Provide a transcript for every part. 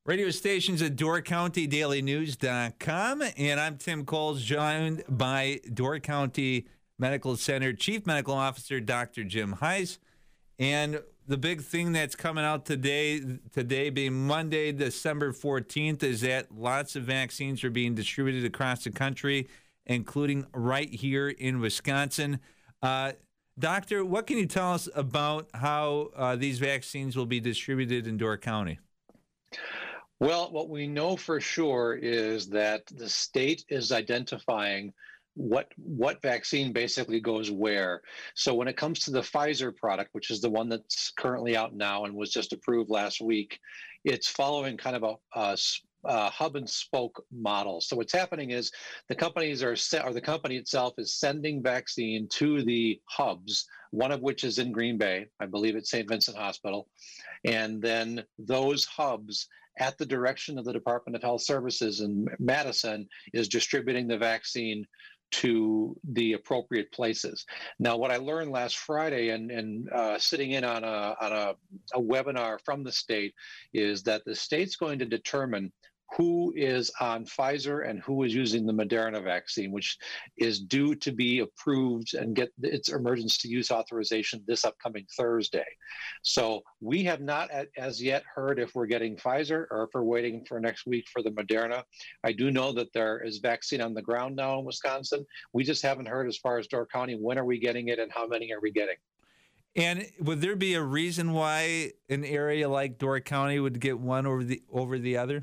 Radio stations at DoorCountyDailyNews.com. And I'm Tim Coles, joined by Door County Medical Center Chief Medical Officer Dr. Jim Heiss. And the big thing that's coming out today being Monday, December 14th, is that lots of vaccines are being distributed across the country, including right here in Wisconsin. Doctor, what can you tell us about how these vaccines will be distributed in Door County? Well, what we know for sure is that the state is identifying what vaccine basically goes where. So when it comes to the Pfizer product, which is the one that's currently out now and was just approved last week, it's following kind of a hub and spoke model. So what's happening is the company itself is sending vaccine to the hubs, one of which is in Green Bay. I believe it's St. Vincent Hospital. And then those hubs, at the direction of the Department of Health Services in Madison, is distributing the vaccine to the appropriate places. Now, what I learned last Friday and sitting in on a webinar from the state is that the state's going to determine who is on Pfizer and who is using the Moderna vaccine, which is due to be approved and get its emergency use authorization this upcoming Thursday. So we have not as yet heard if we're getting Pfizer or if we're waiting for next week for the Moderna. I do know that there is vaccine on the ground now in Wisconsin. We just haven't heard as far as Door County, when are we getting it and how many are we getting? And would there be a reason why an area like Door County would get one over the other?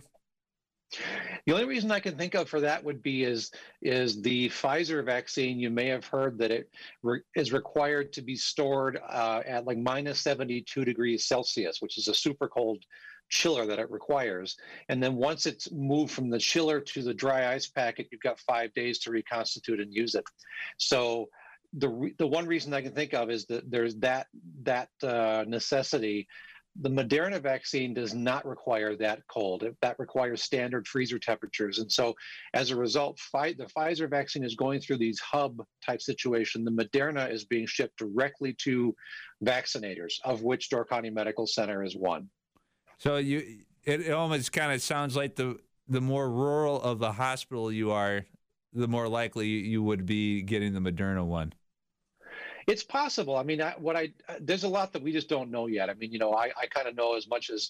The only reason I can think of for that would be is the Pfizer vaccine. You may have heard that it is required to be stored at like minus 72 degrees Celsius, which is a super cold chiller that it requires. And then once it's moved from the chiller to the dry ice packet, you've got 5 days to reconstitute and use it. So the one reason I can think of is that there's that necessity. The Moderna vaccine does not require that cold. That requires standard freezer temperatures. And so as a result, the Pfizer vaccine is going through these hub type situation. The Moderna is being shipped directly to vaccinators, of which Door County Medical Center is one. So it almost kind of sounds like the more rural of the hospital you are, the more likely you would be getting the Moderna one. It's possible. I mean, there's a lot that we just don't know yet. I mean, I kind of know as much as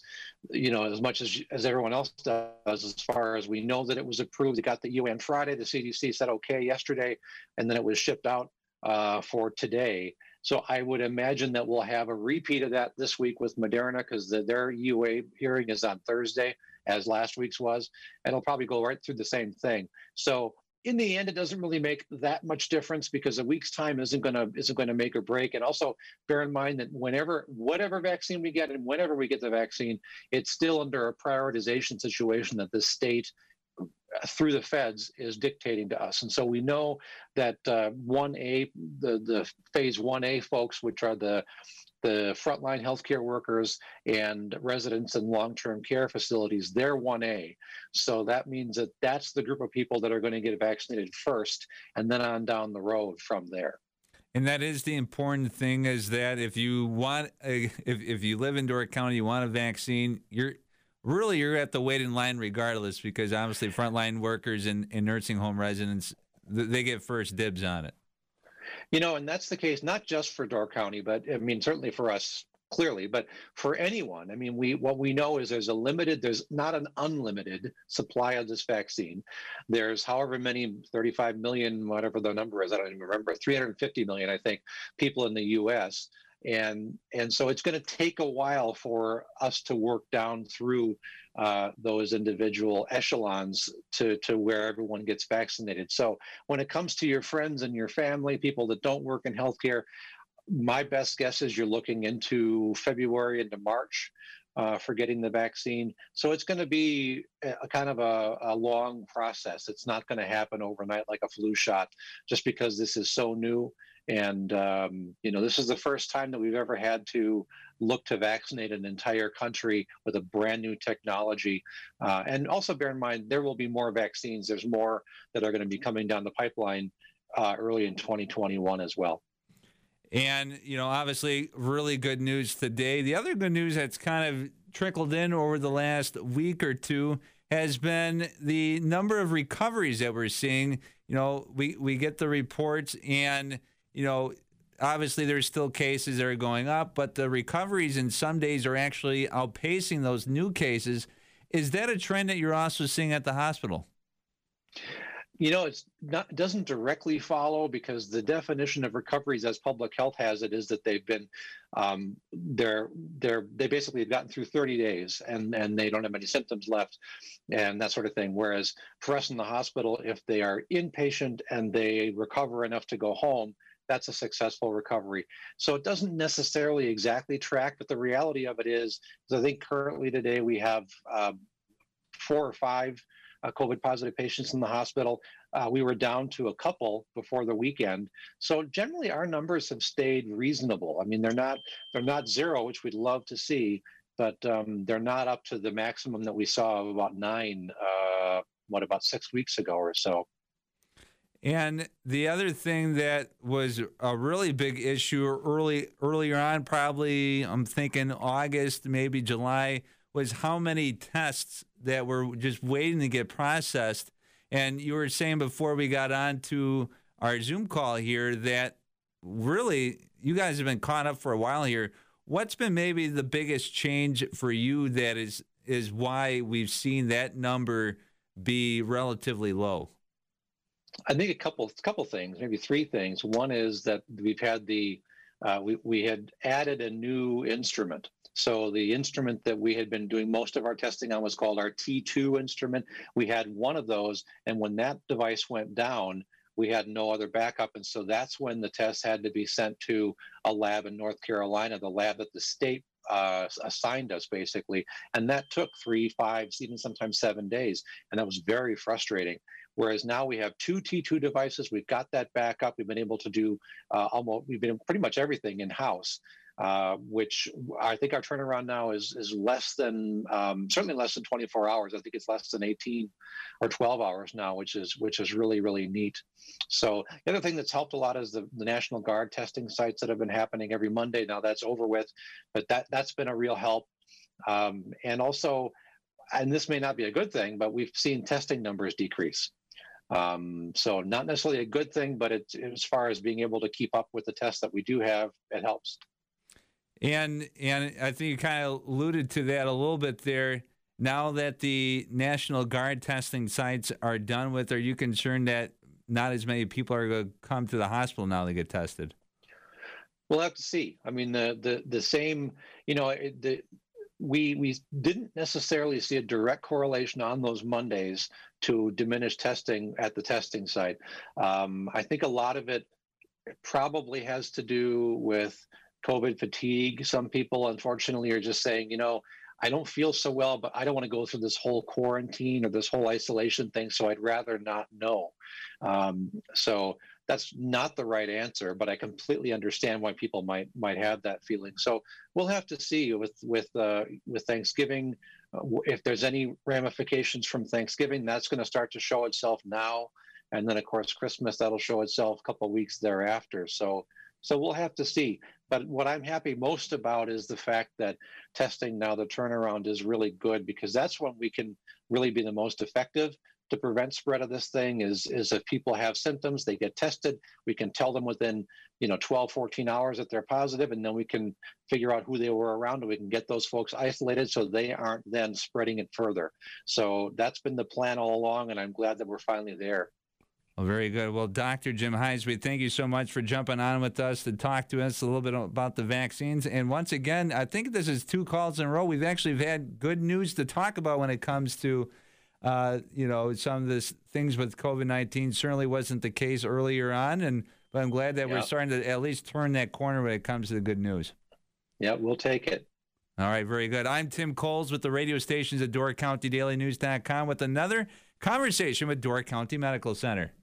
everyone else does, as far as we know that it was approved. It got the EUA on Friday. The CDC said okay yesterday, and then it was shipped out for today. So I would imagine that we'll have a repeat of that this week with Moderna, because their EUA hearing is on Thursday, as last week's was, and it'll probably go right through the same thing. So in the end, it doesn't really make that much difference, because a week's time isn't going to make or break. And also bear in mind that whatever vaccine we get and whenever we get the vaccine, it's still under a prioritization situation that the state, through the feds, is dictating to us. And so we know that 1A, the phase 1A folks, which are the frontline healthcare workers and residents in long-term care facilities, they're 1A. So that means that that's the group of people that are going to get vaccinated first, and then on down the road from there. And that is the important thing, is that if you want, if you live in Door County, you want a vaccine, you're at the wait in line regardless, because obviously frontline workers and nursing home residents, they get first dibs on it. And that's the case not just for Door County, but I mean, certainly for us, clearly, but for anyone. I mean, what we know is there's not an unlimited supply of this vaccine. There's however many, 35 million, whatever the number is, I don't even remember, 350 million, I think, people in the U.S. And so it's going to take a while for us to work down through those individual echelons to where everyone gets vaccinated. So when it comes to your friends and your family, people that don't work in healthcare, my best guess is you're looking into February into March for getting the vaccine. So it's going to be a kind of a long process. It's not going to happen overnight like a flu shot, just because this is so new. And, this is the first time that we've ever had to look to vaccinate an entire country with a brand new technology. And also bear in mind, there will be more vaccines. There's more that are going to be coming down the pipeline early in 2021 as well. And, obviously really good news today. The other good news that's kind of trickled in over the last week or two has been the number of recoveries that we're seeing. You know, we get the reports, and, you know, obviously there's still cases that are going up, but the recoveries in some days are actually outpacing those new cases. Is that a trend that you're also seeing at the hospital? You know, it doesn't directly follow, because the definition of recoveries as public health has it is that they've been they basically have gotten through 30 days and they don't have any symptoms left and that sort of thing. Whereas for us in the hospital, if they are inpatient and they recover enough to go home, that's a successful recovery. So it doesn't necessarily exactly track, but the reality of it is I think currently today we have 4 or 5 COVID positive patients in the hospital. We were down to a couple before the weekend. So generally our numbers have stayed reasonable. I mean, they're not zero, which we'd love to see, but they're not up to the maximum that we saw of about 9, about 6 weeks ago or so. And the other thing that was a really big issue earlier on, probably I'm thinking August, maybe July, was how many tests that were just waiting to get processed. And you were saying before we got on to our Zoom call here that really you guys have been caught up for a while here. What's been maybe the biggest change for you that is why we've seen that number be relatively low? I think a couple things, maybe 3 things. One is that we've had we had added a new instrument. So the instrument that we had been doing most of our testing on was called our T2 instrument. We had one of those, and when that device went down, we had no other backup. And so that's when the test had to be sent to a lab in North Carolina, the lab that the state assigned us, basically. And that took 3, 5, even sometimes 7 days. And that was very frustrating. Whereas now we have 2 T2 devices. We've got that backup. We've been able to do we've been pretty much everything in-house, which I think our turnaround now is less than, certainly less than 24 hours. I think it's less than 18 or 12 hours now, which is really, really neat. So the other thing that's helped a lot is the National Guard testing sites that have been happening every Monday. Now that's over with, but that's been a real help. And also, and this may not be a good thing, but we've seen testing numbers decrease. So not necessarily a good thing, but as far as being able to keep up with the tests that we do have, it helps. And I think you kind of alluded to that a little bit there. Now that the National Guard testing sites are done with, are you concerned that not as many people are going to come to the hospital now to get tested? We'll have to see. I mean, the same, you know, we didn't necessarily see a direct correlation on those Mondays to diminish testing at the testing site. I think a lot of it probably has to do with COVID fatigue. Some people, unfortunately, are just saying, you know, I don't feel so well, but I don't want to go through this whole quarantine or this whole isolation thing, so I'd rather not know. So that's not the right answer, but I completely understand why people might have that feeling. So we'll have to see with Thanksgiving, if there's any ramifications from Thanksgiving. That's going to start to show itself now, and then of course Christmas, that'll show itself a couple of weeks thereafter. So we'll have to see. But what I'm happy most about is the fact that testing now, the turnaround is really good, because that's when we can really be the most effective to prevent spread of this thing is if people have symptoms, they get tested. We can tell them within 12, 14 hours that they're positive, and then we can figure out who they were around, and we can get those folks isolated so they aren't then spreading it further. So that's been the plan all along, and I'm glad that we're finally there. Well, very good. Well, Dr. Jim Himes, we thank you so much for jumping on with us to talk to us a little bit about the vaccines. And once again, I think this is 2 calls in a row. We've actually had good news to talk about when it comes to, some of this things with COVID-19. Certainly wasn't the case earlier on, but I'm glad that we're starting to at least turn that corner when it comes to the good news. Yeah, we'll take it. All right, very good. I'm Tim Coles with the radio stations at DoorCountyDailyNews.com with another conversation with Door County Medical Center.